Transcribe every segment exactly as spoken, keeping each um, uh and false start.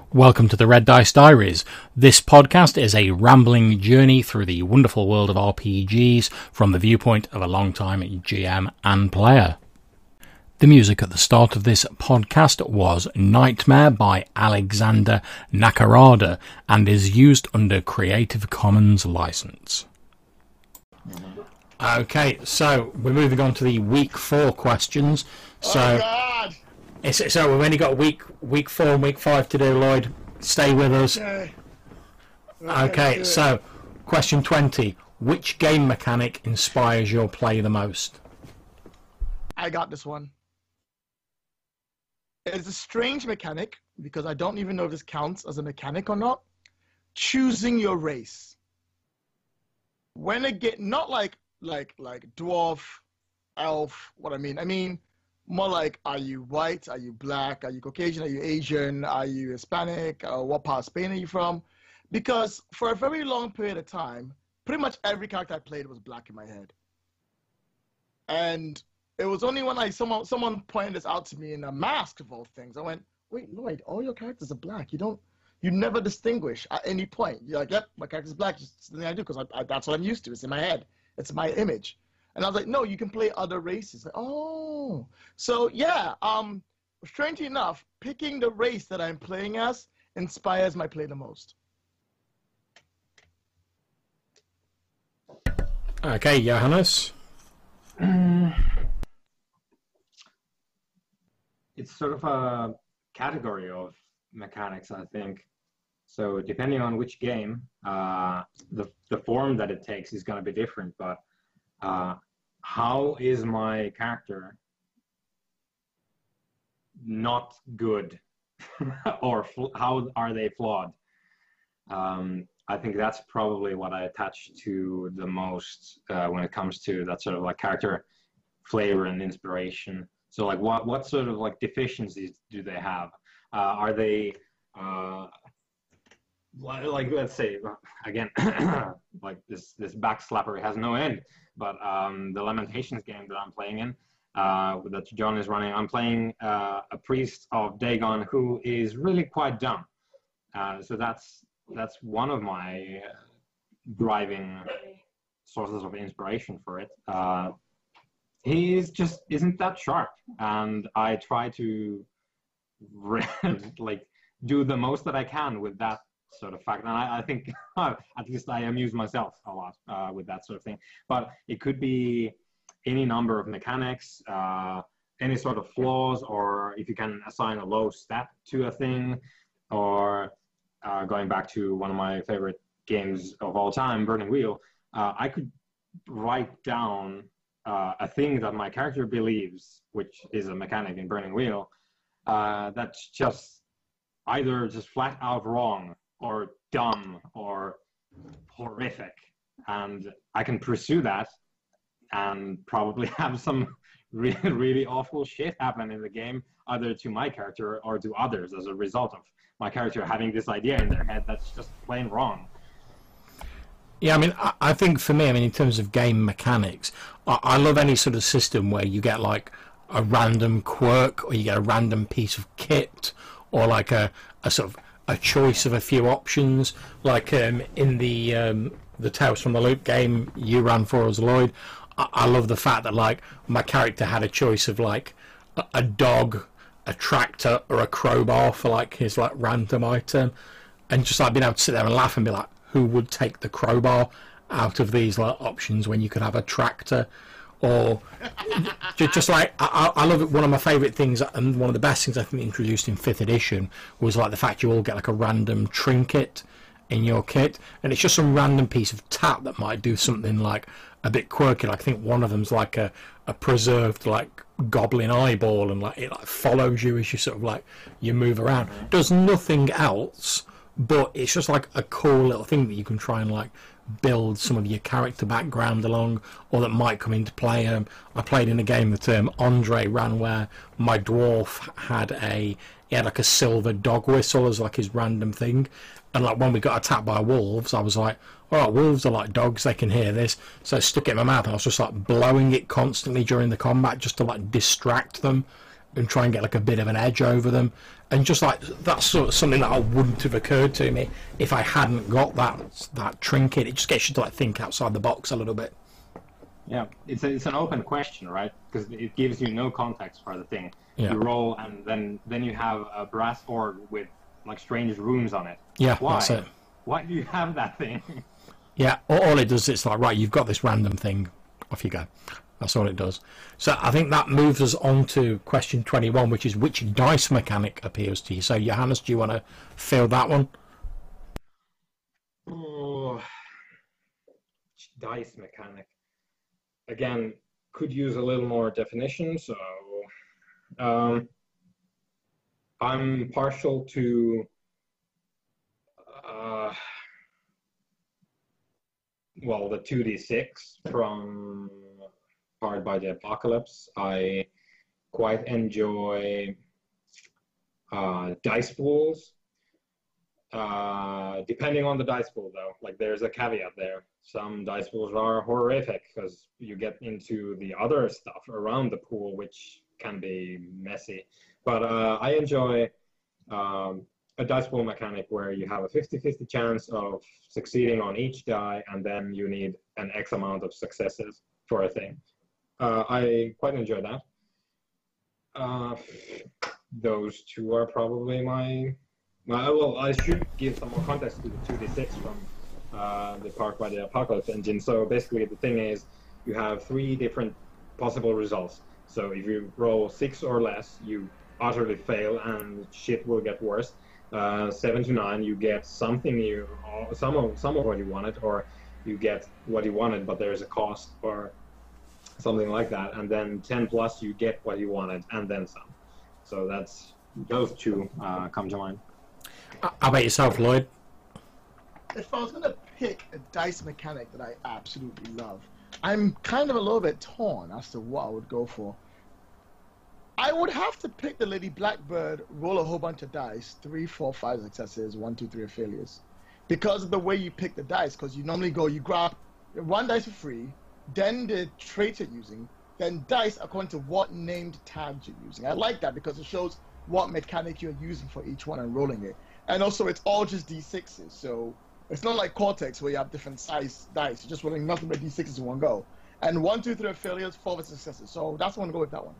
Welcome to the Red Dice Diaries. This podcast is a rambling journey through the wonderful world of R P Gs from the viewpoint of a long-time G M and player. The music at the start of this podcast was Nightmare by Alexander Nakarada and is used under Creative Commons license. Okay, so we're moving on to the week four questions. So, oh God! It's, so we've only got week week four and week five to do, Lloyd. Stay with us. Okay, okay, okay so question twenty. Which game mechanic inspires your play the most? I got this one. It's a strange mechanic, because I don't even know if this counts as a mechanic or not. Choosing your race. When it get, not like, like, like dwarf, elf, what I mean. I mean, more like, are you white? Are you black? Are you Caucasian? Are you Asian? Are you Hispanic? Uh, what part of Spain are you from? Because for a very long period of time, pretty much every character I played was black in my head. And it was only when I someone someone pointed this out to me in a mask of all things. I went, wait, Lloyd, all your characters are black. You don't, you never distinguish at any point. You're like, yep, my character's black. It's the thing I do because I, I, that's what I'm used to. It's in my head. It's my image. And I was like, no, you can play other races. Like, oh, so yeah. Um, strangely enough, picking the race that I'm playing as inspires my play the most. Okay, Johannes. Mm. It's sort of a category of mechanics, I think. So depending on which game, uh, the the form that it takes is going to be different. But uh, how is my character not good, or fl- how are they flawed? Um, I think that's probably what I attach to the most uh, when it comes to that sort of like character flavor and inspiration. So like what, what sort of like deficiencies do they have? Uh, are they, uh, like let's say, again, like this, this backslapper has no end, but um, the Lamentations game that I'm playing in, uh, that John is running, I'm playing uh, a priest of Dagon who is really quite dumb. Uh, so that's, that's one of my driving sources of inspiration for it. Uh, he is just isn't that sharp, and I try to like do the most that I can with that sort of fact. And I, I think at least I amuse myself a lot uh, with that sort of thing. But it could be any number of mechanics, uh, any sort of flaws, or if you can assign a low stat to a thing, or Uh, going back to one of my favorite games of all time, Burning Wheel, uh, I could write down uh, a thing that my character believes, which is a mechanic in Burning Wheel, uh, that's just either just flat out wrong or dumb or horrific. And I can pursue that and probably have some really, really awful shit happen in the game, either to my character or to others as a result of my character having this idea in their head that's just plain wrong. Yeah, I mean, I, I think for me, I mean, in terms of game mechanics, I, I love any sort of system where you get like a random quirk, or you get a random piece of kit, or like a, a sort of a choice of a few options. Like um, in the um, the Tales from the Loop game you ran for us, Lloyd, I, I love the fact that like my character had a choice of like a, a dog, a tractor, or a crowbar for like his like random item, and just like being able to sit there and laugh and be like, who would take the crowbar out of these like options when you could have a tractor? Or just, just like I, I love it. One of my favourite things, and one of the best things I think introduced in fifth edition, was like the fact you all get like a random trinket in your kit, and it's just some random piece of tat that might do something like a bit quirky. Like I think one of them's like a, a preserved like goblin eyeball, and like it like follows you as you sort of like you move around. Does nothing else, but it's just like a cool little thing that you can try and like build some of your character background along, or that might come into play. Um, I played in a game that um, Andre ran where my dwarf had a he had like a silver dog whistle as like his random thing, and like when we got attacked by wolves, I was like, all right, wolves are like dogs, they can hear this, so I stuck it in my mouth and I was just like blowing it constantly during the combat just to like distract them and try and get like a bit of an edge over them, and just like that's sort of something that I wouldn't have occurred to me if I hadn't got that that trinket. It just gets you to like think outside the box a little bit. Yeah, it's a, it's an open question, right? Because it gives you no context for the thing. Yeah. You roll, and then then you have a brass orb with like strange runes on it. Yeah, Why? that's it. Why do you have that thing? Yeah, all, all it does is like, right, you've got this random thing, off you go. That's all it does. So I think that moves us on to question twenty-one, which is which dice mechanic appeals to you. So Johannes, do you want to fill that one? Oh, dice mechanic. Again, could use a little more definition. So um, I'm partial to uh, well, the two d six from Powered by the Apocalypse. I quite enjoy uh, dice pools. Uh, depending on the dice pool, though, like there's a caveat there. Some dice pools are horrific because you get into the other stuff around the pool, which can be messy. But uh, I enjoy um, a dice pool mechanic where you have a fifty fifty chance of succeeding on each die, and then you need an X amount of successes for a thing. Uh, I quite enjoy that. Uh, those two are probably my, my. Well, I should give some more context to the two d six from uh, the Powered by the Apocalypse engine. So basically, the thing is, you have three different possible results. So if you roll six or less, you utterly fail, and shit will get worse. Uh, seven to nine, you get something you, some of some of what you wanted, or you get what you wanted, but there's a cost, or something like that, and then ten plus you get what you wanted and then some. So that's those two uh, come to mind. How about yourself, Lloyd? If I was going to pick a dice mechanic that I absolutely love, I'm kind of a little bit torn as to what I would go for. I would have to pick the Lady Blackbird, roll a whole bunch of dice, three, four, five successes, one, two, three failures, because of the way you pick the dice. Because you normally go, you grab one dice for free, then the trait you're using, then dice according to what named tags you're using. I like that because it shows what mechanic you're using for each one and rolling it. And also, it's all just d sixes, so it's not like Cortex where you have different size dice. You're just rolling nothing but d sixes in one go. And one, two, three failures, four successes. So that's one to go with that one.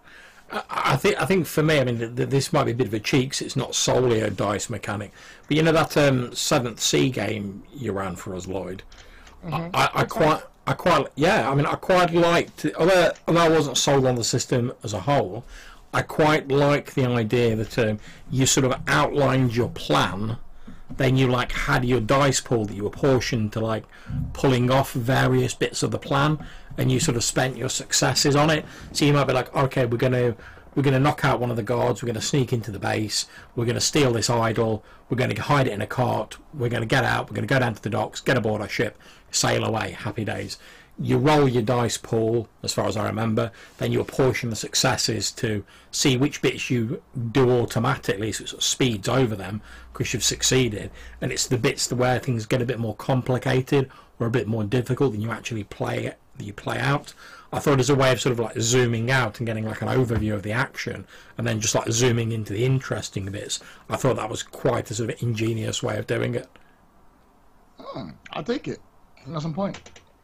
I think I think for me, I mean, th th this might be a bit of a cheek. 'Cause it's not solely a dice mechanic, but you know that um, Seventh Sea game you ran for us, Lloyd. Mm-hmm. I, I quite, I quite, yeah. I mean, I quite liked. Although, although I wasn't sold on the system as a whole, I quite like the idea that um, you sort of outlined your plan. Then you like had your dice pool that you apportioned to like pulling off various bits of the plan, and you sort of spent your successes on it. So you might be like, okay, we're gonna we're gonna knock out one of the guards, we're gonna sneak into the base, we're gonna steal this idol, we're gonna hide it in a cart, we're gonna get out, we're gonna go down to the docks, get aboard our ship, sail away, happy days. You roll your dice pool, as far as I remember, then you apportion the successes to see which bits you do automatically, so it sort of speeds over them because you've succeeded, and it's the bits where things get a bit more complicated or a bit more difficult than you actually play that you play out. I thought as a way of sort of like zooming out and getting like an overview of the action, and then just like zooming into the interesting bits, I thought that was quite a sort of ingenious way of doing it. Hmm, I'll take it. That's some point.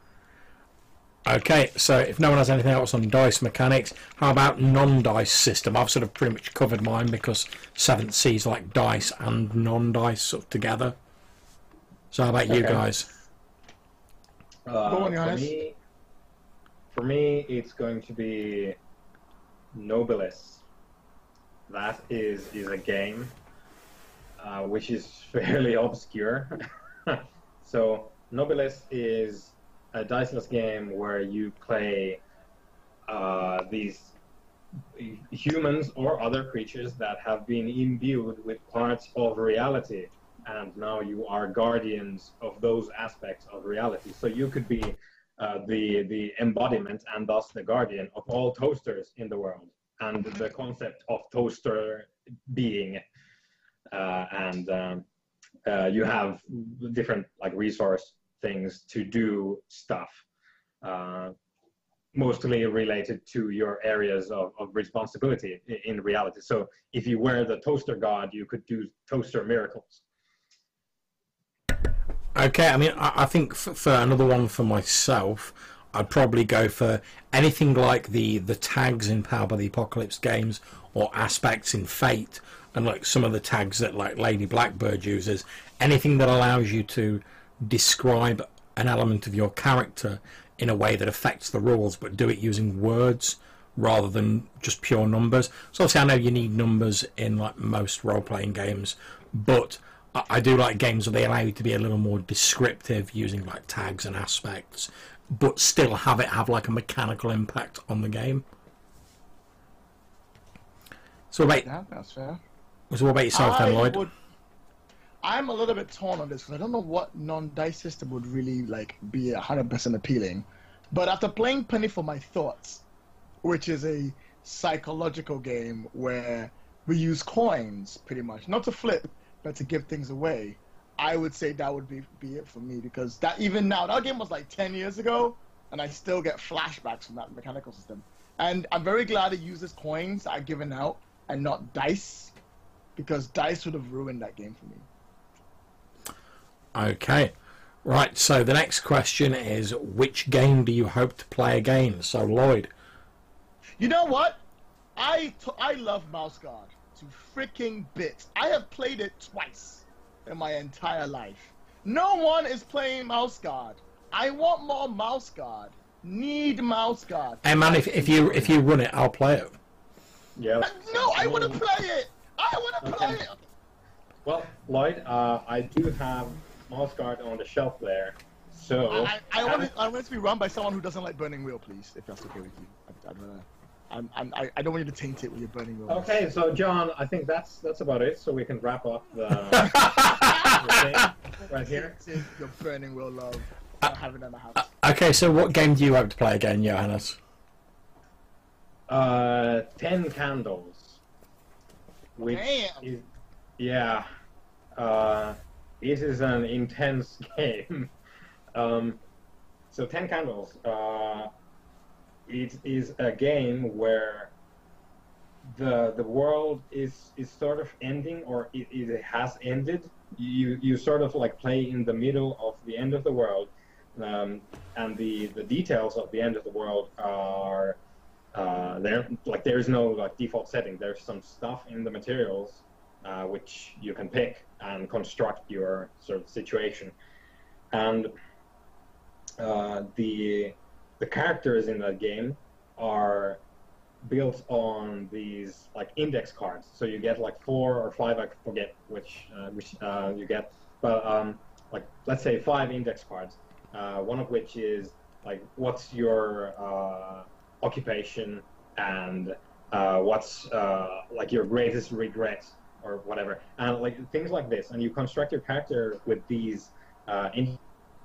Okay, so if no one has anything else on dice mechanics, how about non-dice system? I've sort of pretty much covered mine because Seventh Sea's like dice and non-dice sort of together. So how about you Okay. guys? Uh, Go on, for Johannes. me, for me, it's going to be Nobilis. That is is a game uh, which is fairly obscure. So Nobilis is a diceless game where you play uh, these humans or other creatures that have been imbued with parts of reality, and now you are guardians of those aspects of reality. So you could be uh, the the embodiment and thus the guardian of all toasters in the world, and the concept of toaster being, uh, and um, uh, you have different like resource things to do stuff. Uh, mostly related to your areas of, of responsibility in, in reality. So if you were the toaster god, you could do toaster miracles. Okay, I mean, I, I think for, for another one for myself, I'd probably go for anything like the the tags in Power by the Apocalypse games, or aspects in Fate, and like some of the tags that like Lady Blackbird uses. Anything that allows you to describe an element of your character in a way that affects the rules, but do it using words rather than just pure numbers. So obviously I know you need numbers in like most role-playing games, but I, I do like games where they allow you to be a little more descriptive using like tags and aspects, but still have it have like a mechanical impact on the game. So what about, Yeah, that's fair. so what about yourself I then, Lloyd? would, I'm a little bit torn on this because I don't know what non-dice system would really like be one hundred percent appealing. But after playing Penny for My Thoughts, which is a psychological game where we use coins pretty much, not to flip, but to give things away, I would say that would be, be it for me, because that even now, that game was like ten years ago, and I still get flashbacks from that mechanical system. And I'm very glad it uses coins that are given out and not dice, because dice would have ruined that game for me. Okay, right, so the next question is, which game do you hope to play again? So Lloyd. You know what? I, t I love Mouse Guard to freaking bits. I have played it twice in my entire life. No one is playing Mouse Guard. I want more Mouse Guard. Need Mouse Guard. Hey man, if, if you if you run it, I'll play it. Yeah. No, I want to play it. I want to play Okay. it. Well, Lloyd, uh, I do have Mouse Guard on the shelf there. So I, I, I want it. I want it to be run by someone who doesn't like Burning Wheel, please, if that's okay with you. I, I'd rather, I'm, I'm, I, I don't want you to taint it with your Burning Wheel. Okay, so John, I think that's that's about it. So we can wrap up the, the thing right here. Take your Burning Wheel love. I don't have it in the house. Okay, so what game do you hope to play again, Johannes? Uh, Ten Candles. Which Damn. is, yeah. Uh, this is an intense game. um, so Ten Candles. Uh, it is a game where the the world is is sort of ending, or it, it has ended. You you sort of like play in the middle of the end of the world, um, and the the details of the end of the world are uh, there. Like there's no like default setting. There's some stuff in the materials uh, which you can pick and construct your sort of situation, and uh, the the characters in that game are built on these like index cards. So you get like four or five, I forget which uh, which uh, you get, but um, like let's say five index cards. Uh, one of which is like what's your uh, occupation and uh, what's uh, like your greatest regret or whatever, and like things like this. And you construct your character with these uh, index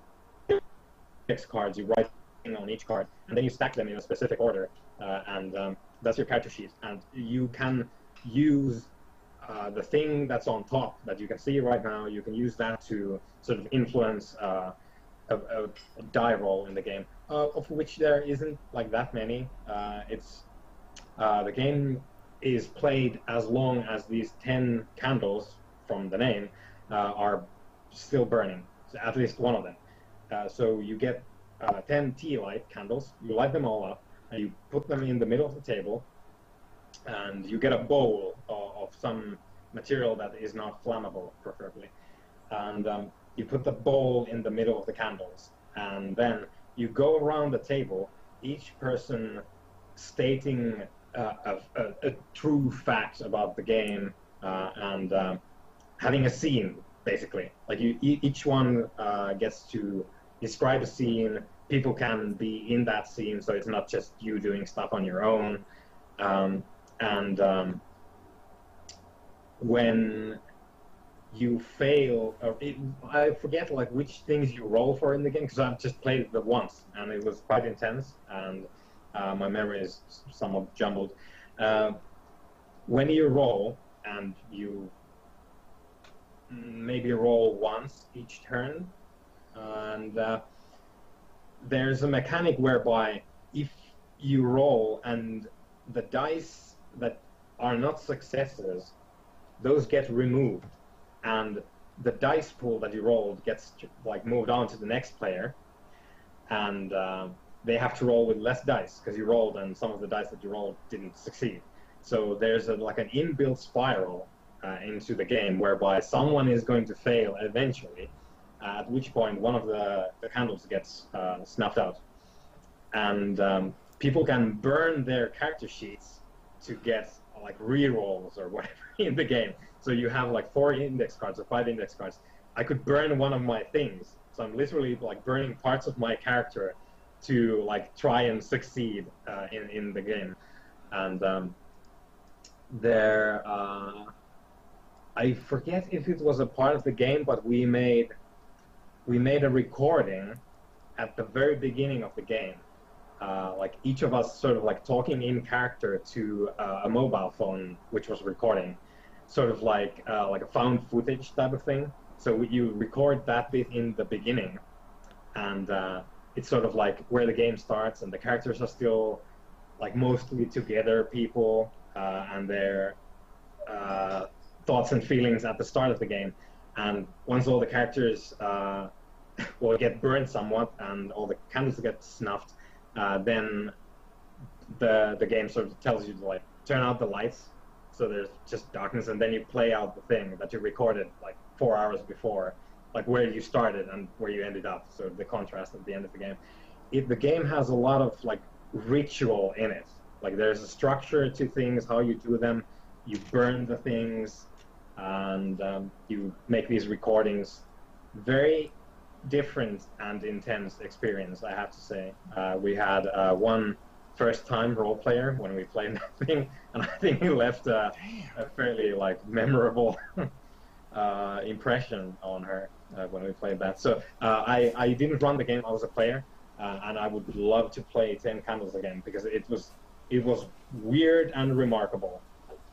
cards. You write on each card, and then you stack them in a specific order, uh, and um, that's your character sheet. And you can use uh, the thing that's on top that you can see right now. You can use that to sort of influence uh, a, a, a die roll in the game, uh, of which there isn't like that many. Uh, it's uh, the game is played as long as these ten candles from the name uh, are still burning, so at least one of them. Uh, so you get Uh, ten tea light candles, you light them all up, and you put them in the middle of the table, and you get a bowl of, of some material that is not flammable, preferably. And um, you put the bowl in the middle of the candles, and then you go around the table, each person stating uh, a, a, a true fact about the game, uh, and um, having a scene, basically. Like you, e each one uh, gets to describe a scene. People can be in that scene, so it's not just you doing stuff on your own. Um, and um, when you fail, or it, I forget like which things you roll for in the game, because I've just played it once, and it was quite intense, and uh, my memory is somewhat jumbled. Uh, when you roll, and you maybe roll once each turn, and uh, there's a mechanic whereby if you roll, and the dice that are not successes, those get removed, and the dice pool that you rolled gets like moved on to the next player, and uh, they have to roll with less dice because you rolled and some of the dice that you rolled didn't succeed. So there's a, like an inbuilt spiral uh, into the game whereby someone is going to fail eventually, uh, at which point one of the, the candles gets uh, snuffed out. And um, people can burn their character sheets to get like re-rolls or whatever in the game. So you have like four index cards or five index cards. I could burn one of my things. So I'm literally like burning parts of my character to like try and succeed uh, in, in the game. And um, there, uh, I forget if it was a part of the game, but we made, we made a recording at the very beginning of the game. Uh, like each of us sort of like talking in character to uh, a mobile phone, which was recording, sort of like uh, like a found footage type of thing. So you record that bit in the beginning, and uh, it's sort of like where the game starts, and the characters are still like mostly together people, uh, and their uh, thoughts and feelings at the start of the game. And once all the characters uh, will get burned somewhat, and all the candles get snuffed, Uh, then the the game sort of tells you to like turn out the lights, so there's just darkness, and then you play out the thing that you recorded like four hours before, like where you started and where you ended up. So the contrast at the end of the game. It, the game has a lot of like ritual in it. Like there's a structure to things, how you do them. You burn the things, and um, you make these recordings. Very different and intense experience, I have to say. Uh, we had uh, one first-time role player when we played that thing, and I think he left a, a fairly like memorable uh, impression on her uh, when we played that. So uh, I, I didn't run the game. I was a player, uh, and I would love to play Ten Candles again because it was it was weird and remarkable.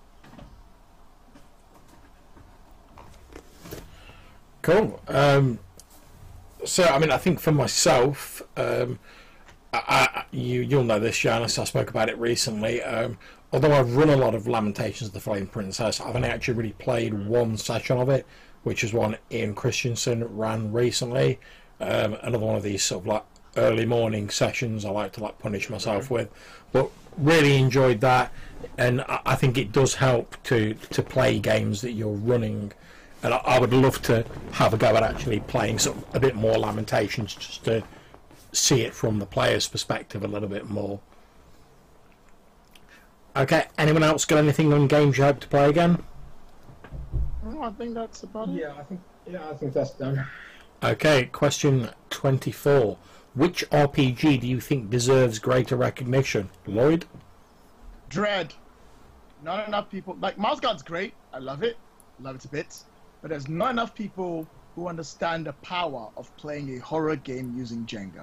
Cool. Um... So, I mean, I think for myself, um, I, I, you, you'll know this, Janice, I spoke about it recently. Um, although I've run a lot of Lamentations of the Flame Princess, I've only actually really played one session of it, which is one Ian Christensen ran recently. Um, another one of these sort of like early morning sessions I like to like punish myself with. But really enjoyed that, and I, I think it does help to, to play games that you're running. And I, I would love to have a go at actually playing sort of a bit more Lamentations, just to see it from the player's perspective a little bit more. Okay, anyone else got anything on games you hope to play again? Oh, I think that's about it. Yeah, I think yeah, I think that's done. Okay, question twenty-four. Which R P G do you think deserves greater recognition? Lloyd? Dread. Not enough people. Like, Mouse Guard's great. I love it. Love it to bits. But there's not enough people who understand the power of playing a horror game using Jenga.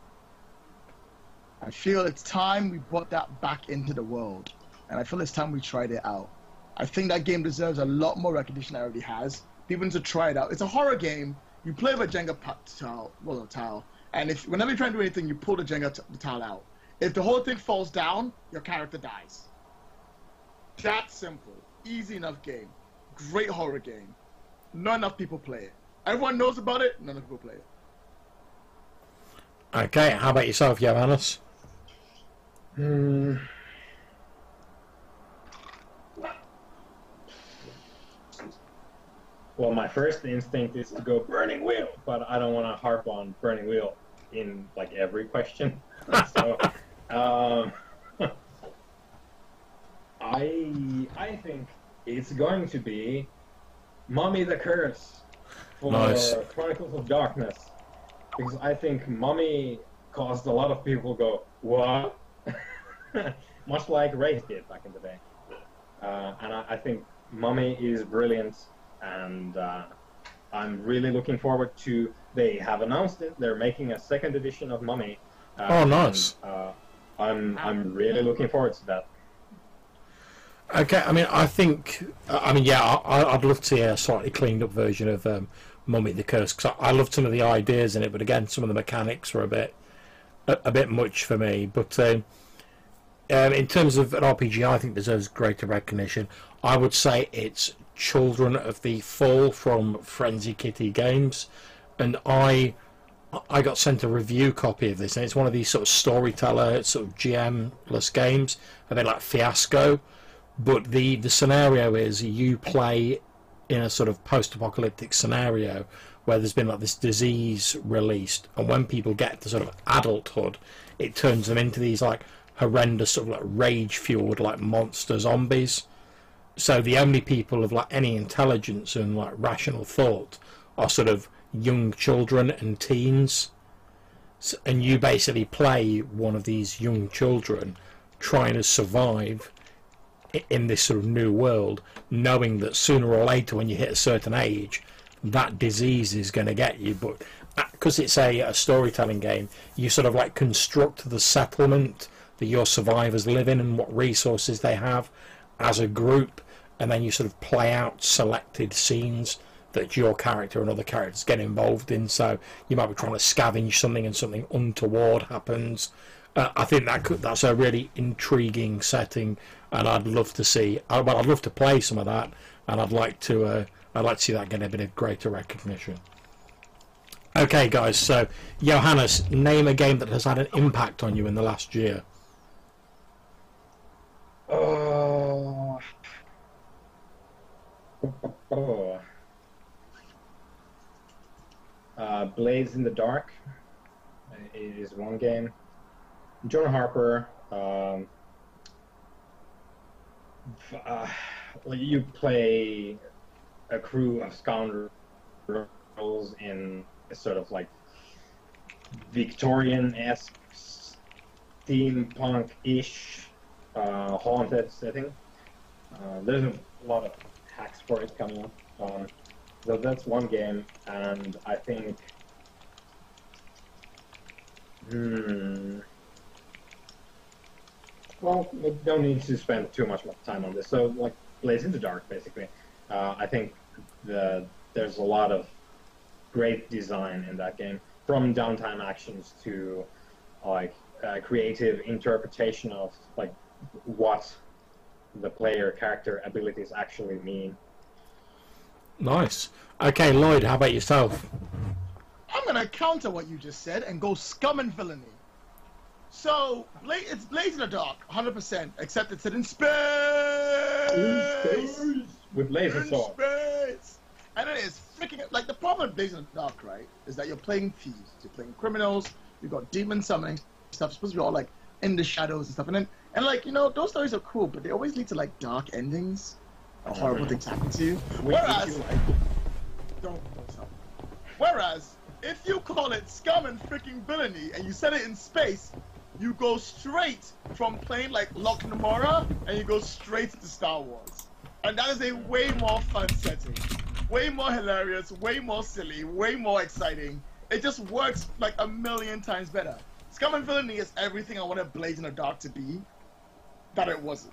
I feel it's time we brought that back into the world. And I feel it's time we tried it out. I think that game deserves a lot more recognition than it already has. People need to try it out. It's a horror game. You play with a Jenga tile, well, a tile. And if whenever you're trying to do anything, you pull the Jenga t the tile out. If the whole thing falls down, your character dies. That's simple. Easy enough game. Great horror game. Not enough people play it. Everyone knows about it, none of people play it. Okay, how about yourself, Johannes? Hmm. Well, my first instinct is to go Burning Wheel, but I don't want to harp on Burning Wheel in like every question. So, um, I I think it's going to be Mummy the Curse for Nice. Chronicles of Darkness, because I think Mummy caused a lot of people go, what? Much like Wraith did back in the day. Uh, and I, I think Mummy is brilliant, and uh, I'm really looking forward to, they have announced it, they're making a second edition of Mummy. Uh, Oh, nice. And, uh, I'm, I'm really looking forward to that. Okay, I mean, I think, I mean, yeah, I, I'd love to see a slightly cleaned up version of um, Mummy the Curse, because I, I loved some of the ideas in it, but again, some of the mechanics were a bit, a, a bit much for me. But um, Um, in terms of an R P G, I think deserves greater recognition. I would say it's Children of the Fall from Frenzy Kitty Games, and I I got sent a review copy of this, and it's one of these sort of storyteller, sort of G M-less games. Are they like Fiasco? But the the scenario is you play in a sort of post-apocalyptic scenario where there's been like this disease released, and when people get to sort of adulthood, it turns them into these like horrendous sort of like rage-fueled like monster zombies. So the only people of like any intelligence and like rational thought are sort of young children and teens, so, and you basically play one of these young children trying to survive in this sort of new world, knowing that sooner or later when you hit a certain age that disease is going to get you. But because it's a, a storytelling game, you sort of like construct the settlement that your survivors live in and what resources they have as a group, and then you sort of play out selected scenes that your character and other characters get involved in. So you might be trying to scavenge something and something untoward happens. uh, I think that could, that's a really intriguing setting, and I'd love to see uh, well I'd love to play some of that, and I'd like to uh, I'd like to see that get a bit of greater recognition. Okay guys, so Johannes, name a game that has had an impact on you in the last year. Oh, oh. Uh, Blades in the Dark is one game. John Harper. Um, uh, you play a crew of scoundrels in a sort of like Victorian-esque, steampunk-ish, uh, haunted setting. Uh, there's a lot of hacks for it coming up. Um, so that's one game, and I think, hmm, well, we don't need to spend too much time on this. So, like, Blades in the Dark, basically. Uh, I think the there's a lot of great design in that game, from downtime actions to like uh, creative interpretation of like what the player character abilities actually mean. Nice. Okay, Lloyd, how about yourself? I'm gonna counter what you just said and go Scum and Villainy. So, Bla it's Blades in the Dark, one hundred percent, except it's set in space! In space! With laser in swords. Space! And it is freaking, like, the problem with Blades in the Dark, right, is that you're playing thieves, you're playing criminals, you've got demon summoning stuff, supposed to be all, like, in the shadows and stuff, and then, and, like, you know, those stories are cool, but they always lead to, like, dark endings, or horrible things happen to you. Whereas, don't, don't stop. Whereas, if you call it Scum and freaking Villainy, and you set it in space, you go straight from playing like Locke Namora, and you go straight to Star Wars. And that is a way more fun setting. Way more hilarious, way more silly, way more exciting. It just works like a million times better. Scum and Villainy is everything I wanted Blades in the Dark to be, that it wasn't.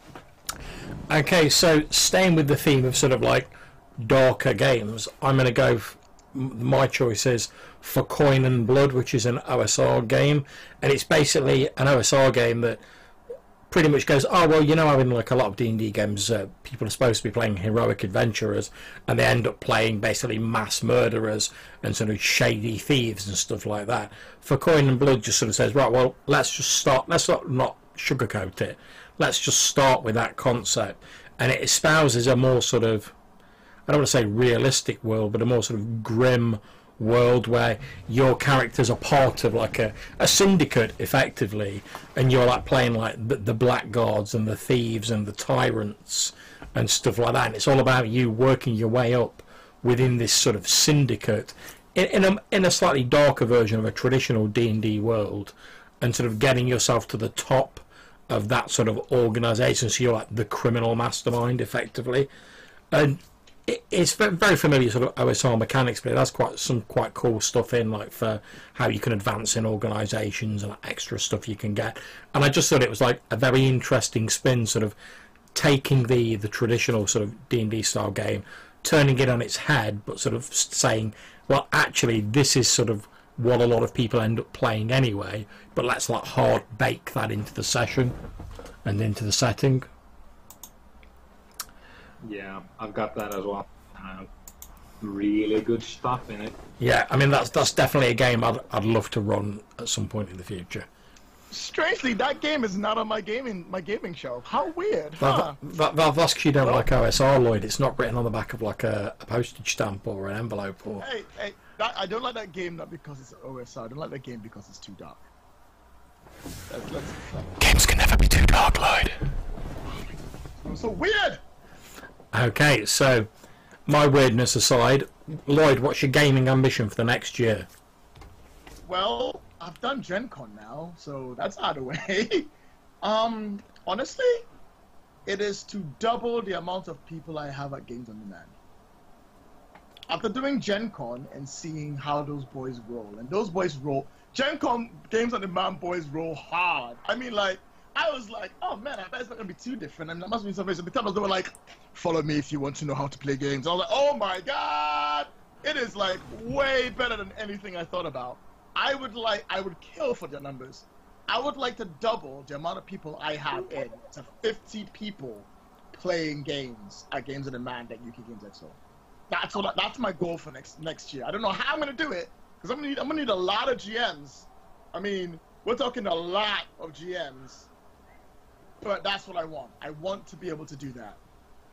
Okay, so staying with the theme of sort of like darker games, I'm going to go, f my choice is For Coin and Blood, which is an O S R game, and it's basically an O S R game that pretty much goes, oh well, you know how in like a lot of D and D games uh, people are supposed to be playing heroic adventurers, and they end up playing basically mass murderers and sort of shady thieves and stuff like that. For Coin and Blood just sort of says, right, well, let's just start, let's not, not sugarcoat it, let's just start with that concept, and it espouses a more sort of, I don't want to say realistic world, but a more sort of grim world where your characters are part of like a, a syndicate effectively, and you're like playing like the, the blackguards and the thieves and the tyrants and stuff like that, and it's all about you working your way up within this sort of syndicate in, in, a, in a slightly darker version of a traditional D and D world, and sort of getting yourself to the top of that sort of organisation, so you're like the criminal mastermind effectively. And it's very familiar sort of O S R mechanics, but it has quite some quite cool stuff in, like for how you can advance in organisations and like extra stuff you can get. And I just thought it was like a very interesting spin, sort of taking the the traditional sort of D and D style game, turning it on its head, but sort of saying, well, actually, this is sort of what a lot of people end up playing anyway, but let's like hard bake that into the session and into the setting. Yeah, I've got that as well. Uh, really good stuff in it. Yeah, I mean that's that's definitely a game I'd I'd love to run at some point in the future. Strangely, that game is not on my gaming my gaming shelf. How weird, huh? That, that, that, that's because you don't like O S R, Lloyd. It's not written on the back of like a, a postage stamp or an envelope or. Hey, hey, that, I don't like that game not because it's O S R. I don't like that game because it's too dark. Let's, let's, Games can never be too dark, Lloyd. it's so weird. Okay, so my weirdness aside, Lloyd, what's your gaming ambition for the next year? Well, I've done Gen Con now, so that's out of the way. um, honestly, it is to double the amount of people I have at Games on Demand. After doing Gen Con and seeing how those boys roll, and those boys roll, Gen Con Games on Demand boys roll hard. I mean, like, I was like, oh man, I bet it's not gonna be too different. I mean, that must be something. So because they were like, follow me if you want to know how to play games. I was like, oh my god, it is like way better than anything I thought about. I would like, I would kill for their numbers. I would like to double the amount of people I have in to fifty people playing games at Games on Demand at U K Games Expo. That's what. That's my goal for next next year. I don't know how I'm gonna do it because I'm gonna need, I'm gonna need a lot of G Ms. I mean, we're talking a lot of G Ms. But that's what I want. I want to be able to do that.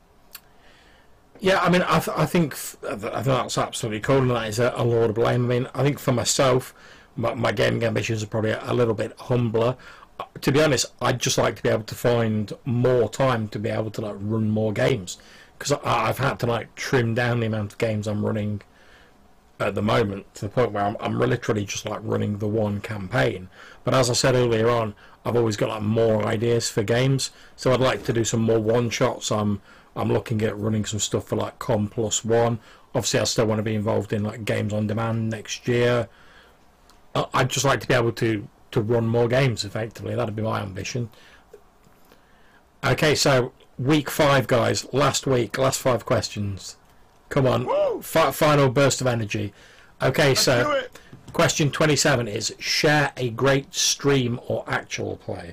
Yeah, I mean, I, th I think f I think that's absolutely cool, and that is a, a laudable aim. I mean, I think for myself, my, my gaming ambitions are probably a, a little bit humbler. Uh, to be honest, I'd just like to be able to find more time to be able to like run more games, because I've had to like trim down the amount of games I'm running at the moment to the point where I'm, I'm literally just like running the one campaign. But as I said earlier on, I've always got like more ideas for games, so I'd like to do some more one shots. I'm I'm looking at running some stuff for like Com Plus One. Obviously, I still want to be involved in like Games on Demand next year. I- I'd just like to be able to to run more games effectively. That'd be my ambition. Okay, so week five, guys. Last week, last five questions. Come on, F final burst of energy. Okay, Let's do so it. question twenty-seven is: share a great stream or actual play.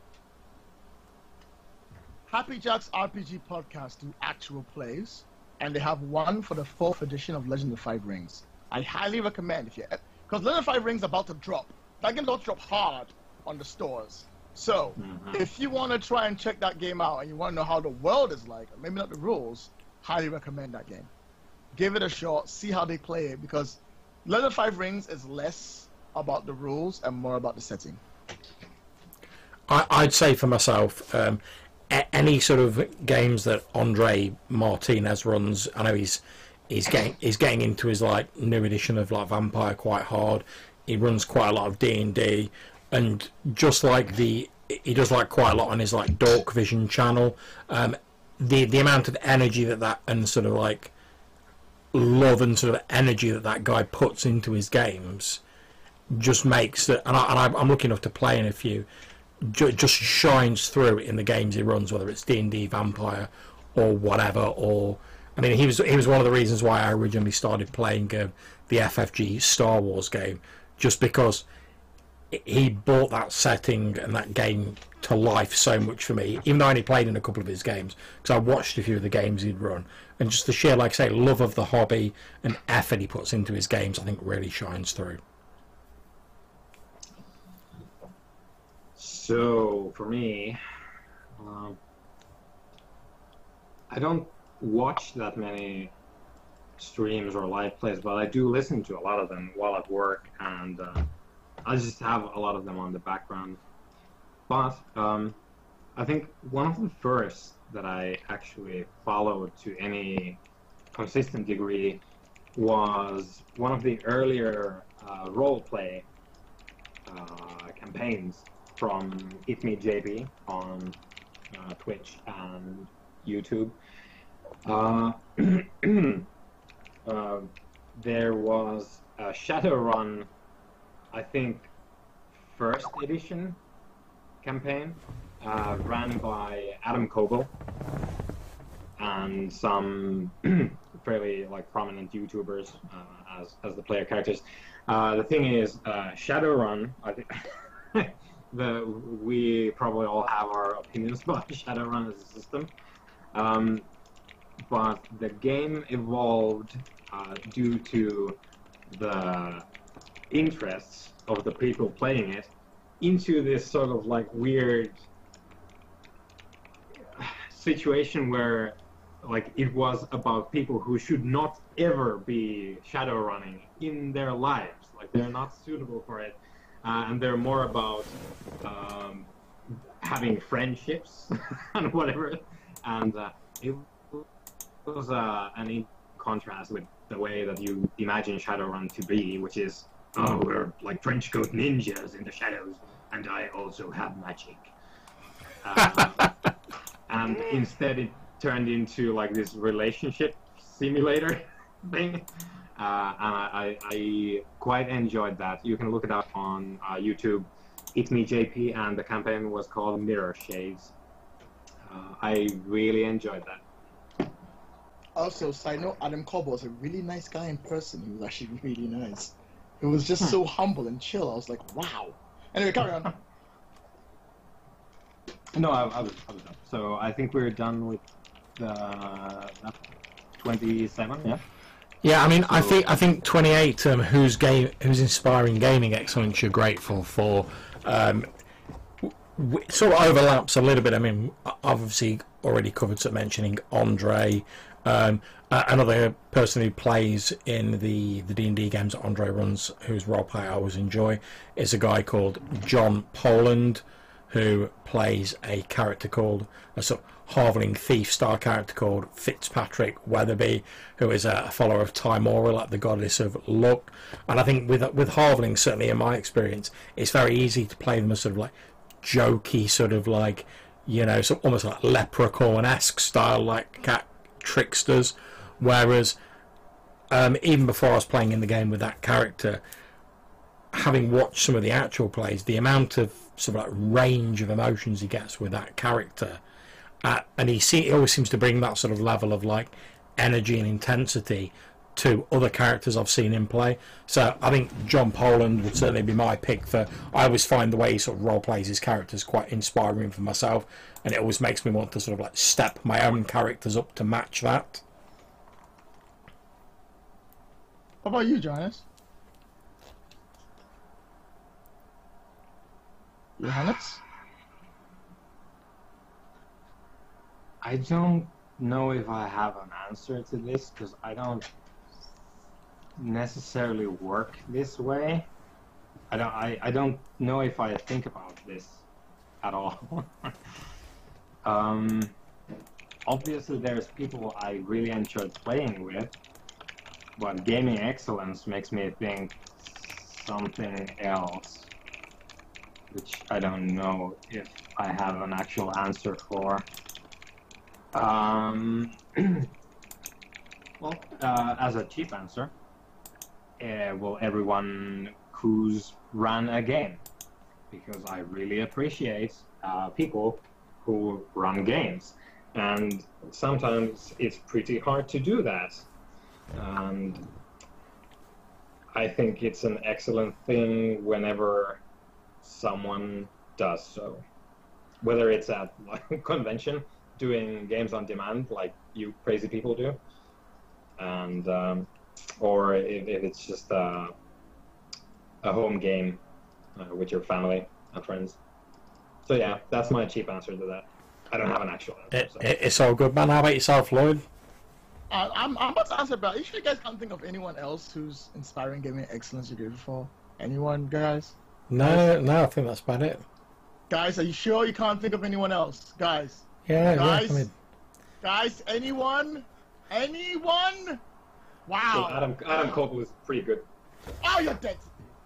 Happy Jack's R P G podcast do actual plays, and they have one for the fourth edition of Legend of Five Rings. I highly recommend if you, because Legend of Five Rings is about to drop. That game's about to drop hard on the stores. So, Mm-hmm. if you want to try and check that game out and you want to know how the world is like, maybe not the rules, highly recommend that game. Give it a shot, see how they play it, because Legend of Five Rings is less about the rules and more about the setting. I, I'd say for myself, um, a- any sort of games that Andre Martinez runs, I know he's he's getting he's getting into his like new edition of like Vampire quite hard. He runs quite a lot of D and D, and just like the he does like quite a lot on his like Dork Vision channel. Um, the the amount of energy that that and sort of like love and sort of energy that that guy puts into his games just makes it, and, I, and I'm lucky enough to play in a few, ju just shines through in the games he runs, whether it's D and D, Vampire, or whatever. Or I mean, he was he was one of the reasons why I originally started playing uh, the F F G Star Wars game, just because he brought that setting and that game to life so much for me, even though I only played in a couple of his games, because I watched a few of the games he'd run, and just the sheer, like I say, love of the hobby and effort he puts into his games, I think really shines through. So for me, um, I don't watch that many streams or live plays, but I do listen to a lot of them while at work, and uh, I just have a lot of them on the background. But um, I think one of the first that I actually followed to any consistent degree was one of the earlier uh, role play uh, campaigns from It Me J B on uh, Twitch and YouTube. Uh, uh, there was a Shadowrun, I think, first edition campaign uh, ran by Adam Kogel and some fairly like prominent YouTubers uh, as as the player characters. Uh, the thing is, uh, Shadowrun. I think the we probably all have our opinions about Shadowrun as a system, um, but the game evolved uh, due to the interests of the people playing it into this sort of like weird situation where like it was about people who should not ever be shadow running in their lives, like they're not suitable for it, uh, and they're more about um, having friendships and whatever, and uh, it was uh, an in contrast with the way that you imagine Shadowrun to be, which is, oh, we're like trench coat ninjas in the shadows, and I also have magic. Uh, and instead it turned into like this relationship simulator thing. Uh, and I, I quite enjoyed that. You can look it up on uh, YouTube. It's me, J P, and the campaign was called Mirror Shades. Uh, I really enjoyed that. Also, side note, Adam Cobb was a really nice guy in person. He was actually really nice. He was just so humble and chill. I was like, wow. Anyway, carry on. No, I, I was, I was done. So I think we're done with the twenty-seven. Yeah. Yeah, I mean, So- I think I think twenty-eight. Um, who's game? Who's inspiring gaming excellence? You're grateful for. Um, w- sort of overlaps a little bit. I mean, I've obviously already covered some mentioning Andre. Um, uh, another person who plays in the the D and D games that Andre runs, whose roleplay I always enjoy, is a guy called John Poland, who plays a character called a sort of Harveling thief style character called Fitzpatrick Weatherby, who is a follower of Timora, like the goddess of luck. And I think with with Harveling, certainly in my experience, it's very easy to play them as sort of like jokey, sort of like, you know, so almost like leprechaun-esque style, like cat tricksters. Whereas um, even before I was playing in the game with that character, having watched some of the actual plays, the amount of sort of like range of emotions he gets with that character, uh, and he, see, he always seems to bring that sort of level of like energy and intensity to other characters I've seen him play. So I think John Poland would certainly be my pick for. I always find the way he sort of role plays his characters quite inspiring for myself, and it always makes me want to sort of like step my own characters up to match that. What about you, Johannes? Johannes? I don't know if I have an answer to this because I don't necessarily work this way. I don't. I, I don't know if I think about this at all. um, obviously, there's people I really enjoy playing with, but gaming excellence makes me think something else, which I don't know if I have an actual answer for. Um, well, uh, as a cheap answer, uh, will everyone who's run a game? Because I really appreciate uh, people who run games, and sometimes it's pretty hard to do that. And I think it's an excellent thing whenever someone does so, whether it's at like, a convention doing games on demand like you crazy people do, and um, or if, if it's just a, a home game uh, with your family and friends. So yeah, that's my cheap answer to that. I don't have an actual answer. It, So. it, it's all good, man. How about yourself, Lloyd? Uh, I'm, I'm about to answer about. You sure you guys can't think of anyone else who's inspiring gaming excellence you're grateful for? Anyone, guys? No, no, I think that's about it. Guys, are you sure you can't think of anyone else? Guys? Yeah, Guys? yeah. I mean, Guys, anyone? Anyone? So Wow. Adam Adam Cope was pretty good. Oh, you're dead.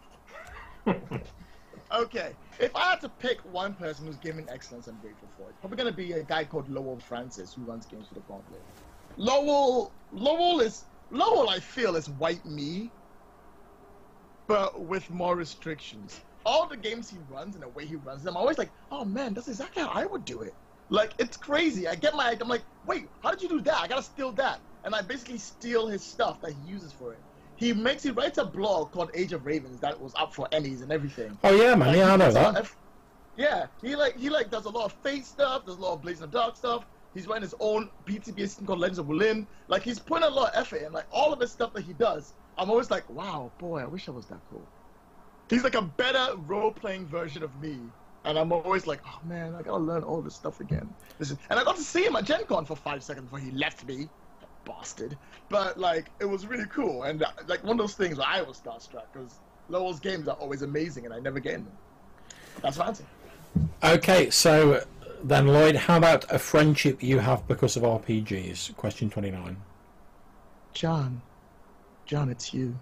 Okay, if I had to pick one person who's gaming excellence I'm grateful for, it's probably gonna be a guy called Lowell Francis who runs Games for the Gauntlet. Lowell, Lowell is Lowell. I feel is white me, but with more restrictions. All the games he runs and the way he runs them, I'm always like, oh man, that's exactly how I would do it. Like it's crazy. I get my, I'm like, wait, how did you do that? I gotta steal that, and I basically steal his stuff that he uses for it. he makes he writes a blog called Age of Ravens that was up for Emmys and everything. Oh yeah, man. Like, Yeah, he I know puts a lot that. of- yeah, he like he like does a lot of Fate stuff, does a lot of Blazing the Dark stuff. He's writing his own B T B system called Legends of Wulin. Like he's putting a lot of effort in. Like all of the stuff that he does, I'm always like, wow, boy, I wish I was that cool. He's like a better role-playing version of me, and I'm always like, oh man, I gotta learn all this stuff again. This is, and I got to see him at Gen Con for five seconds before he left me, bastard. But like, it was really cool, and uh, like one of those things where I was starstruck because Lowell's games are always amazing, and I never get in them. That's my answer. Okay, so then Lloyd, how about a friendship you have because of R P Gs? Question twenty-nine. John, John, it's you.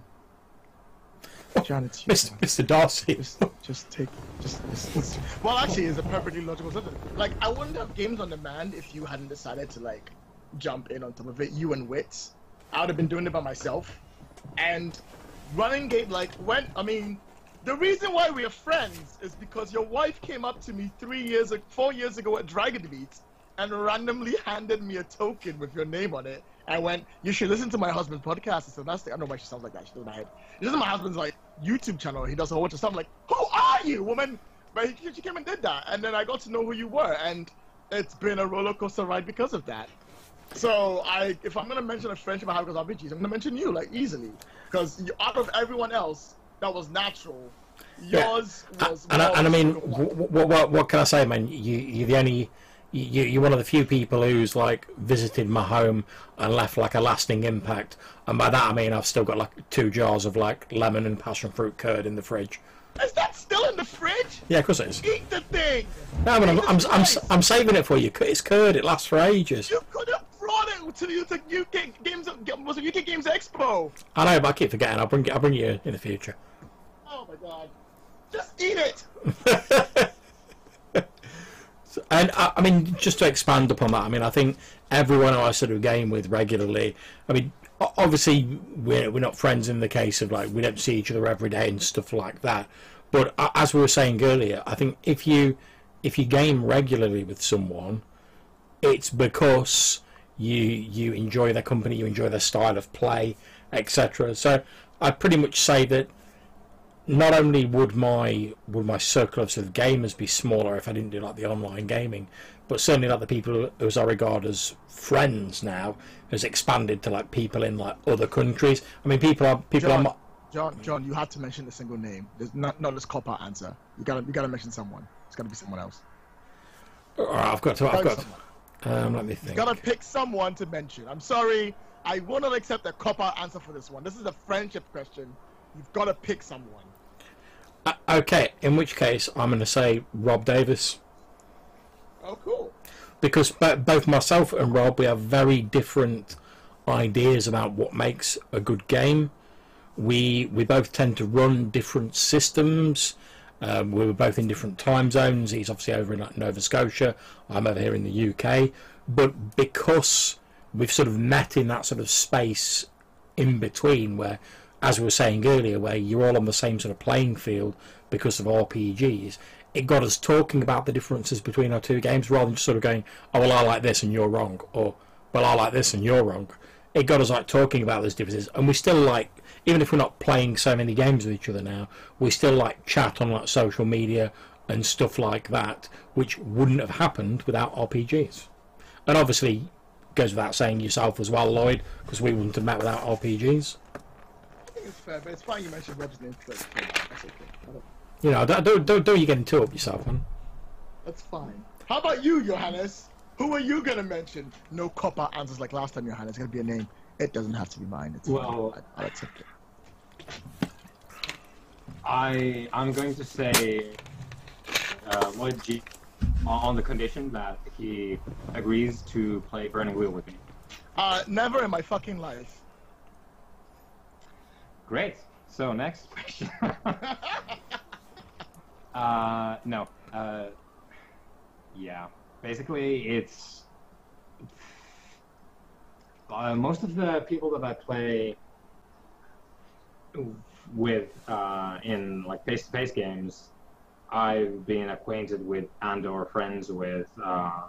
John, it's you. Mister Mister Darcy. Just, just take, just, just, just. Well, actually, it's a perfectly logical sentence. Like, I wouldn't have games on demand if you hadn't decided to like jump in on top of it. You and Wits, I would have been doing it by myself, and running game like when I mean, the reason why we are friends is because your wife came up to me three years, four years ago at Dragon Meet, and randomly handed me a token with your name on it. I went, you should listen to my husband's podcast. It's fantastic. I don't know why she sounds like that. She does my head. This is my husband's like YouTube channel. He does a whole bunch of stuff. I'm like, who are you, woman? But he, she came and did that, and then I got to know who you were, and it's been a roller coaster ride because of that. So I, if I'm gonna mention a friendship I have because of R P Gs, I'm gonna mention you like easily, because out of everyone else, that was natural. Yours Yeah. was. And, I, more and I mean, sort of like- what, what what can I say, man? You you're the only. You, you're one of the few people who's like visited my home and left like a lasting impact, and by that I mean I've still got like two jars of like lemon and passion fruit curd in the fridge. Is that still in the fridge? Yeah, of course it is. Eat the thing. No, I mean, I'm, Jesus I'm, I'm, Christ. I'm saving it for you. It's curd. It lasts for ages. You could have brought it to you to U K Games. Was it U K Games Expo? I know, but I keep forgetting. I'll bring it. I'll bring you in the future. Oh my God! Just eat it. And I, I mean, just to expand upon that, I mean, I think everyone who I sort of game with regularly, I mean, o- obviously we're we're not friends in the case of like we don't see each other every day and stuff like that. But uh, as we were saying earlier, I think if you if you game regularly with someone, it's because you you enjoy their company, you enjoy their style of play, et cetera. So I pretty much say that not only would my would my circle of sort of gamers be smaller if I didn't do like the online gaming, but certainly like the people who I regard as friends now has expanded to like people in like other countries. I mean, people are people John, are. John, John, you have to mention a single name. There's not not this cop out answer. You gotta you gotta mention someone. It's gotta be someone else. All right, I've got to. I've Gotta be got. someone. Um, let me think. You gotta pick someone to mention. I'm sorry, I will not accept a cop out answer for this one. This is a friendship question. You've gotta pick someone. Uh, okay, in which case I'm going to say Rob Davis. Oh, cool. Because bo- both myself and Rob, we have very different ideas about what makes a good game. We we both tend to run different systems. Um, we were both in different time zones. He's obviously over in like, Nova Scotia. I'm over here in the U K. But because we've sort of met in that sort of space in between, where, as we were saying earlier, where you're all on the same sort of playing field because of R P Gs, it got us talking about the differences between our two games rather than just sort of going, oh, well, I like this and you're wrong, or, well, I like this and you're wrong. It got us like talking about those differences, and we still like, even if we're not playing so many games with each other now, we still like chat on like social media and stuff like that, which wouldn't have happened without R P Gs. And obviously, goes without saying yourself as well, Lloyd, because we wouldn't have met without R P Gs. I think it's fair, but it's fine you mentioned Rob's name first. That's okay. I don't- You know, don't don't don't, don't you getting too up yourself, man. That's fine. How about you, Johannes? Who are you gonna mention? No cop out answers like last time, Johannes. It's gonna be a name. It doesn't have to be mine. It's Well- fine. I, I'll accept it. I I'm going to say uh, Lloyd G on on the condition that he agrees to play Burning Wheel with me. Uh, never in my fucking life. Great. So next question. uh, no. Uh, yeah. Basically, it's uh, most of the people that I play with uh, in like face-to-face games, I've been acquainted with and or friends with uh,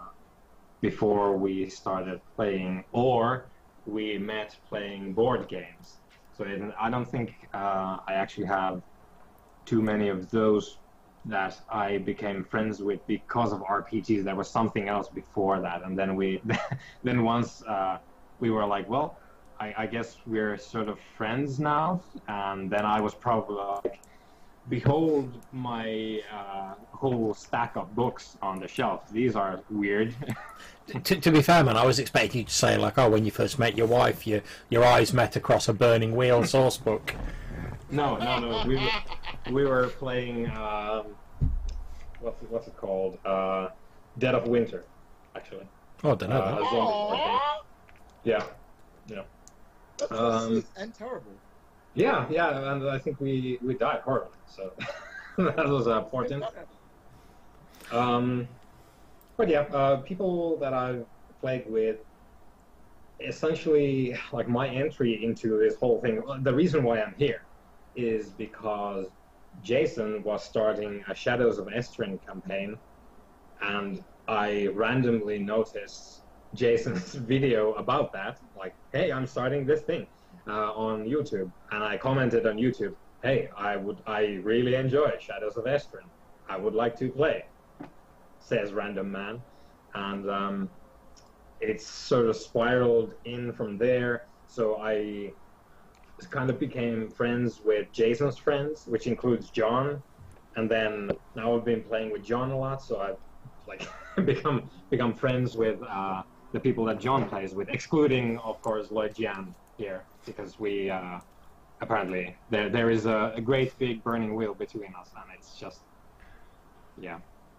before we started playing, or we met playing board games. So it, I don't think uh, I actually have too many of those that I became friends with because of R P Gs. There was something else before that, and then we, then once uh, we were like, well, I, I guess we're sort of friends now. And then I was probably like, behold my uh, whole stack of books on the shelf. These are weird. to, to be fair, man, I was expecting you to say like, oh, when you first met your wife, your your eyes met across a burning wheel source book. No, no, no. We were, we were playing. Um, what's it, what's it called? Uh, Dead of Winter, actually. Oh, I don't know. Uh, a zombie war game. Yeah, yeah. That's Um, sweet and terrible. Yeah, yeah, and I think we we died horribly. So that was uh, important. Um, but yeah, uh, people that I've played with, essentially, like my entry into this whole thing. The reason why I'm here is because Jason was starting a Shadows of Estrin campaign, and I randomly noticed Jason's video about that. Like, hey, I'm starting this thing uh, on YouTube, and I commented on YouTube, hey, I would, I really enjoy Shadows of Estrin. I would like to play, says random man, and um, it's sort of spiraled in from there. So I kind of became friends with Jason's friends, which includes John, and then now I've been playing with John a lot, so I've like become become friends with uh, the people that John plays with, excluding of course Lloyd Jan here, because we uh, apparently there there is a, a great big burning wheel between us, and it's just yeah.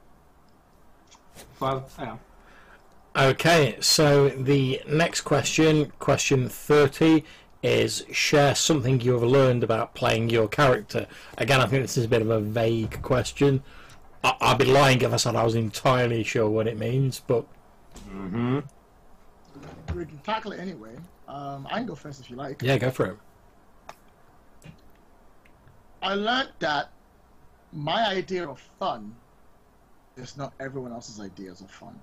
Well, yeah. Okay, so the next question, question thirty, is share something you have learned about playing your character. Again, I think this is a bit of a vague question. I I'd be lying if I said I was entirely sure what it means, but... Mm-hmm. We can tackle it anyway. Um, I can go first if you like. Yeah, go for it. I learned that my idea of fun is not everyone else's ideas of fun.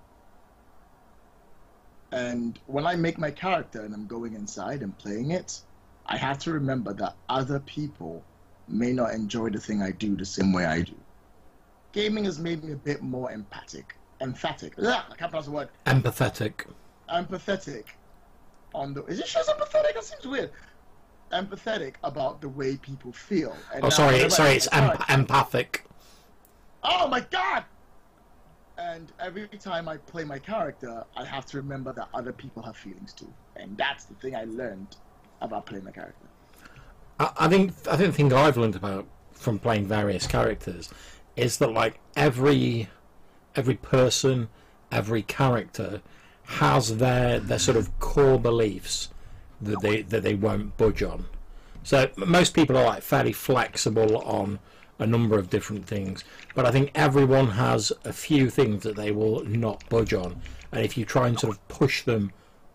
And when I make my character and I'm going inside and playing it, I have to remember that other people may not enjoy the thing I do the same way I do. Gaming has made me a bit more empathic. Emphatic. Ugh, I can't pronounce the word. Empathetic. Empathetic. On the, is it just empathetic? That seems weird. Empathetic about the way people feel. And Oh, now sorry, whenever sorry, I- it's emp empathic. Oh my god! And every time I play my character, I have to remember that other people have feelings too. And that's the thing I learned about playing my character. I, I think I think the thing I've learned about from playing various characters is that like every every person, every character has their their sort of core beliefs that they that they won't budge on. So m- most people are like fairly flexible on a number of different things, but I think everyone has a few things that they will not budge on, and if you try and sort of push them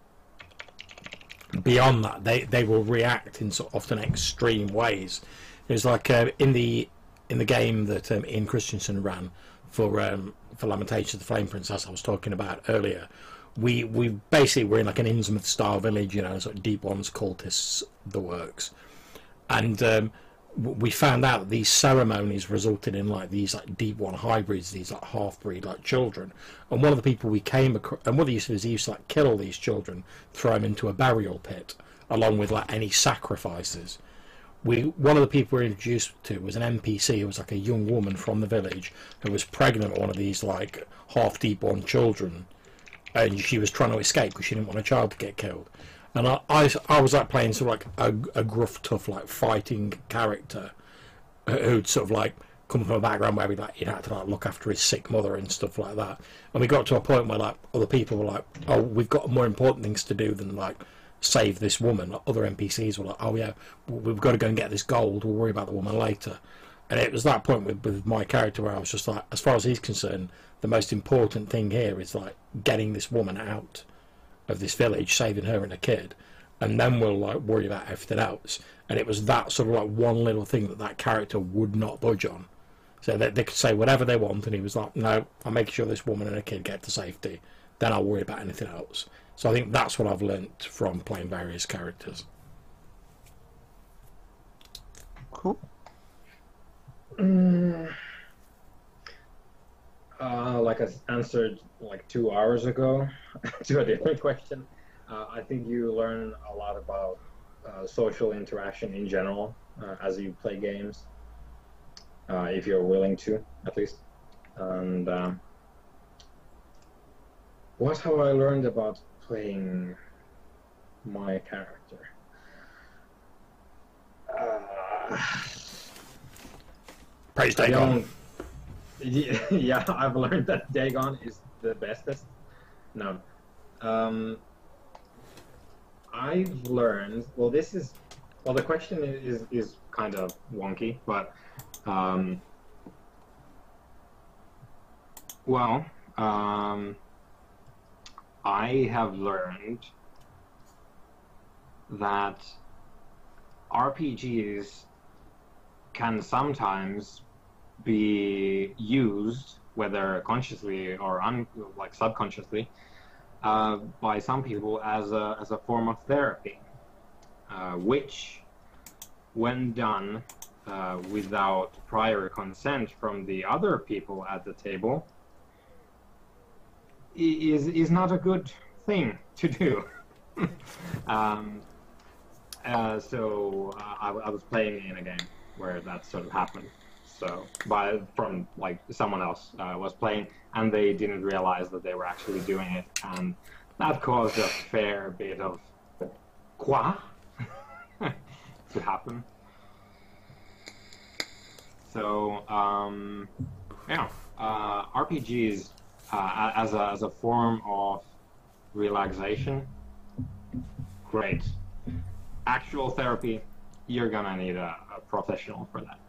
beyond that, they they will react in sort of often extreme ways. It's like uh, in the in the game that um, Ian Christensen ran for um, for Lamentations of the Flame Princess I was talking about earlier. We we basically were in like an Innsmouth style village, you know, sort of Deep Ones, cultists, the works, and um, w- we found out that these ceremonies resulted in like these like Deep One hybrids, these like half breed like children. And one of the people we came across, and what they used to do is they used to like kill these children, throw them into a burial pit, along with like any sacrifices. We one of the people we were introduced to was an N P C who was like a young woman from the village who was pregnant with one of these like half Deep One children. And she was trying to escape because she didn't want a child to get killed. And I, I, I was like playing sort of like a, a gruff, tough, like fighting character who'd sort of like come from a background where we like he'd had to like look after his sick mother and stuff like that. And we got to a point where like other people were like, "Oh, we've got more important things to do than like save this woman." Like, other N P Cs were like, "Oh yeah, we've got to go and get this gold. We'll worry about the woman later." And it was that point with, with my character where I was just like, as far as he's concerned, the most important thing here is like getting this woman out of this village, saving her and a kid, and then we'll like worry about everything else. And it was that sort of like one little thing that that character would not budge on. So they, they could say whatever they want, and he was like, "No, I'll make sure this woman and a kid get to safety. Then I'll worry about anything else." So I think that's what I've learnt from playing various characters. Cool. Mm, uh, like I answered like two hours ago to a different question. Uh, I think you learn a lot about uh, social interaction in general uh, as you play games, uh, if you're willing to, at least. And um, what have I learned about playing my character? Uh, Praise I Dagon. don't- Yeah, yeah, I've learned that Dagon is the bestest. No. Um, I've learned, well, this is, well, the question is, is, is kind of wonky, but, um, well, um, I have learned that R P Gs can sometimes be used, whether consciously or un, like subconsciously, uh, by some people as a as a form of therapy, uh, which, when done uh, without prior consent from the other people at the table, is is not a good thing to do. um, uh, so uh, I, I was playing in a game where that sort of happened. So, by from like someone else uh, was playing, and they didn't realize that they were actually doing it, and that caused a fair bit of quoi to happen. So, um, yeah, uh, R P Gs uh, as a as a form of relaxation, great. Actual therapy, you're gonna need a, a professional for that.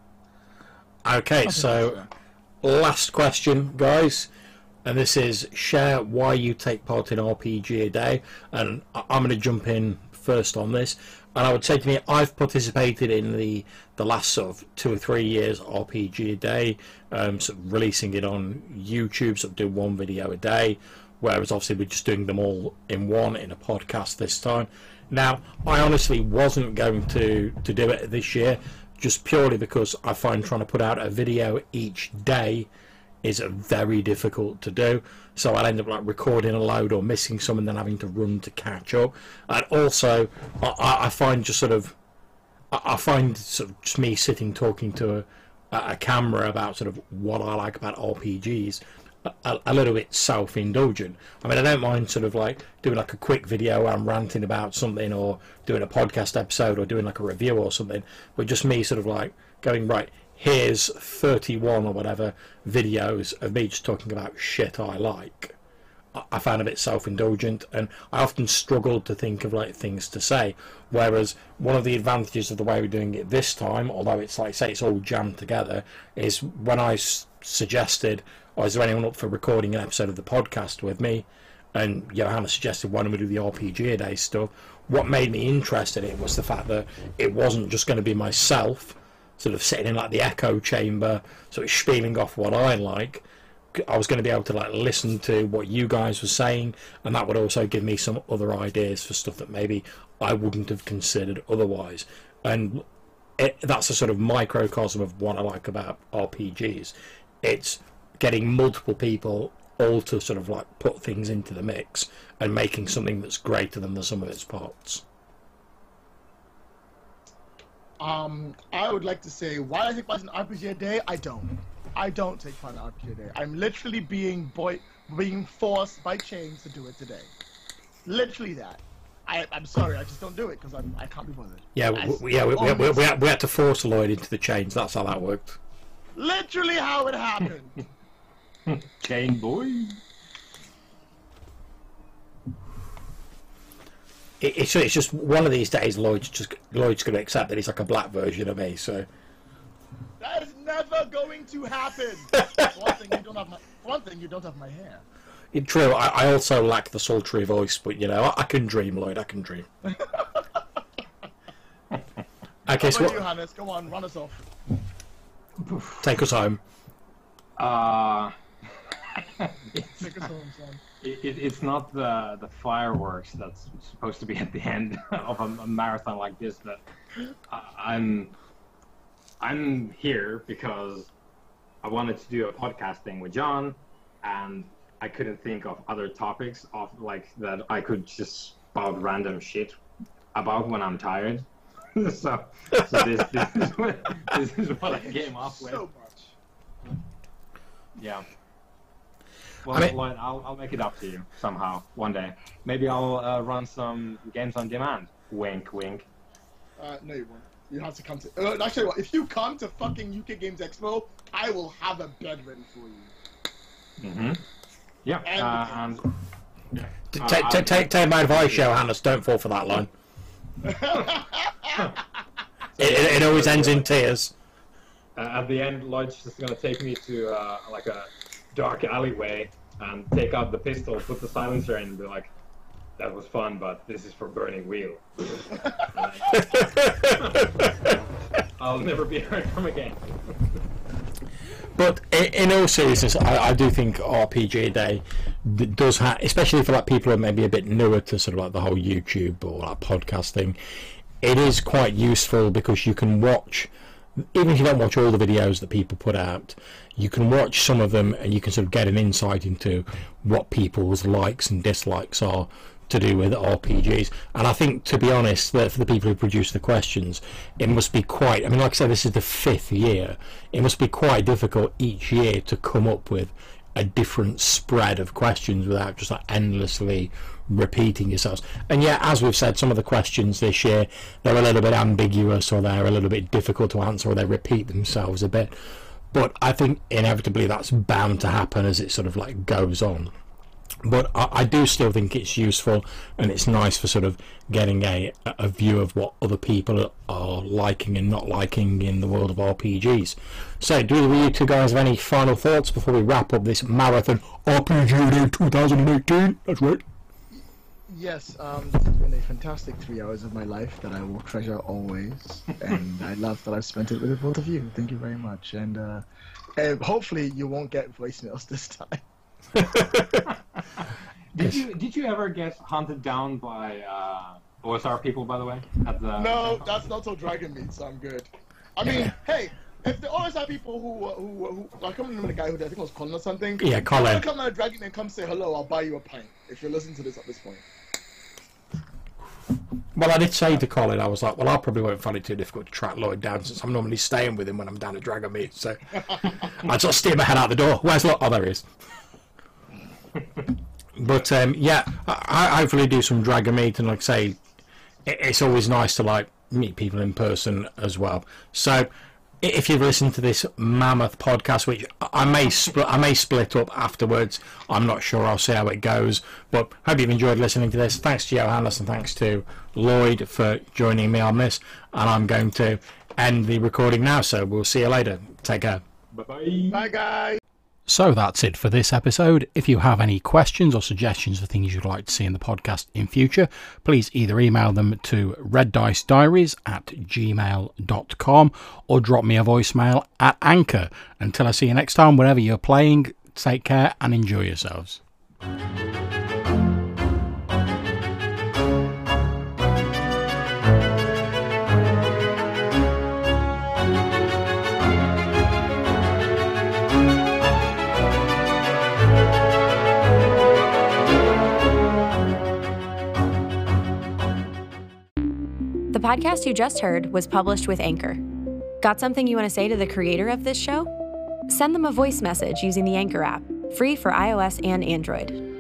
Okay, so last question, guys, and this is share why you take part in R P G a day, and I- I'm going to jump in first on this. And I would say to me, I've participated in the the last sort of two or three years R P G a day, um, sort of releasing it on YouTube, sort of doing one video a day, whereas obviously we're just doing them all in one in a podcast this time. Now, I honestly wasn't going to to do it this year, just purely because I find trying to put out a video each day is very difficult to do. So I'd end up like recording a load or missing some and then having to run to catch up. And also, I, I find just sort of, I find sort of just me sitting talking to a, a camera about sort of what I like about R P Gs a, a little bit self-indulgent. I mean, I don't mind sort of like doing like a quick video where I'm ranting about something, or doing a podcast episode, or doing like a review or something, but just me sort of like going, right, here's thirty-one or whatever videos of me just talking about shit I like. I found a bit self-indulgent, and I often struggled to think of like things to say, whereas one of the advantages of the way we're doing it this time, although it's like say it's all jammed together, is when I s- suggested, or is there anyone up for recording an episode of the podcast with me, and Johanna suggested why don't we do the R P G a day stuff, what made me interested in it was the fact that it wasn't just going to be myself sort of sitting in like the echo chamber sort of spieling off what I like. I was going to be able to like listen to what you guys were saying, and that would also give me some other ideas for stuff that maybe I wouldn't have considered otherwise. And it, that's a sort of microcosm of what I like about R P Gs. It's getting multiple people all to sort of like put things into the mix and making something that's greater than the sum of its parts. Um, I would like to say why I take part in R P G a day. I don't. I don't take part in R P G a day. I'm literally being boy, being forced by chains to do it today. Literally that. I, I'm sorry, I just don't do it because I'm I can't be bothered. Yeah, As we, yeah, we, we, we, almost- we, had, we had to force Lloyd into the chains. That's how that worked. Literally how it happened. Chain boy. It, it's it's just one of these days. Lloyd's just Lloyd's going to accept that he's like a black version of me. So That is never going to happen. For one thing, you don't have my. For one thing, you don't have my hair. it's true. I, I also lack the sultry voice, but you know, I, I can dream, Lloyd. I can dream. Okay, so How about you, what, Hannes? Go on, run us off. take us home. Uh, it's, Take us home, son. it, it- it's not the the fireworks that's supposed to be at the end of a, a marathon like this that I, I'm I'm here because I wanted to do a podcast thing with John, and I couldn't think of other topics of like that I could just spout random shit about when I'm tired. so, so this, this is what this is what I came up with. So much. Yeah. Well, I mean, Lloyd, I'll I'll make it up to you somehow one day. Maybe I'll uh, run some games on demand. Wink, wink. Uh, no, you won't. You have to come to. Uh, actually, what? If you come to fucking U K Games Expo, I will have a bed ready for you. Mm-hmm. Yeah. And Uh, and yeah. Uh, Take, take, take, take my advice, Johannes. Don't fall for that line. it, it, it always ends in tears. Uh, at the end, Lloyd's just gonna take me to uh, like a dark alleyway and take out the pistol, put the silencer in, and be like, "That was fun, but this is for burning real." I'll never be heard from again. But in all seriousness, I, I do think R P G Day d- does have, especially for like people who are maybe a bit newer to sort of like the whole YouTube or like podcasting, it is quite useful because you can watch, even if you don't watch all the videos that people put out, you can watch some of them and you can sort of get an insight into what people's likes and dislikes are to do with R P Gs. And I think, to be honest, that for the people who produce the questions, it must be quite, I mean, like I said, this is the fifth year, it must be quite difficult each year to come up with a different spread of questions without just like endlessly repeating yourselves. And yeah, as we've said, some of the questions this year, they're a little bit ambiguous, or they're a little bit difficult to answer, or they repeat themselves a bit. But I think inevitably that's bound to happen as it sort of like goes on. But I, I do still think it's useful, and it's nice for sort of getting a, a view of what other people are liking and not liking in the world of R P Gs. So, do either of you two guys have any final thoughts before we wrap up this marathon R P G Day twenty eighteen? That's right. Yes, um, it's been a fantastic three hours of my life that I will treasure always, and I love that I've spent it with the both of you. Thank you very much, and uh, uh, hopefully you won't get voicemails this time. Did you did you ever get hunted down by uh, O S R people, by the way? At the No, that's not till Dragon Meat, so I'm good. I mean, hey, if the O S R people who who who I can't remember the guy who I think it was Colin or something. Yeah, Colin. Come out of Dragon and come say hello. I'll buy you a pint if you're listening to this at this point. Well, I did say to Colin, I was like, well, I probably won't find it too difficult to track Lloyd down since I'm normally staying with him when I'm down at Dragon Meat. So I just steer my head out the door. Where's Lloyd? Oh, there he is. But um, yeah, I, I hopefully do some Dragon Meat, and like I say, it, it's always nice to like meet people in person as well. So if you've listened to this mammoth podcast, which I may split, I may split up afterwards. I'm not sure. I'll see how it goes. But hope you've enjoyed listening to this. Thanks to Johannes and thanks to Lloyd for joining me on this. And I'm going to end the recording now. So we'll see you later. Take care. Bye bye. Bye, guys. So that's it for this episode. If you have any questions or suggestions for things you'd like to see in the podcast in future, please either email them to red dice diaries at gmail dot com or drop me a voicemail at Anchor. Until I see you next time, wherever you're playing, take care and enjoy yourselves. The podcast you just heard was published with Anchor. Got something you want to say to the creator of this show? Send them a voice message using the Anchor app, free for iOS and Android.